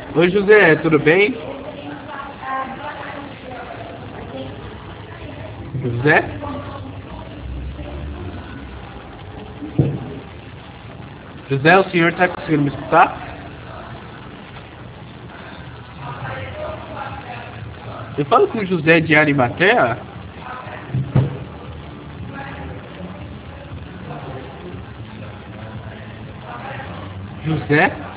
Oi, José, tudo bem? José? José, o senhor está conseguindo me escutar? Eu falo com o José de Arimatea? José?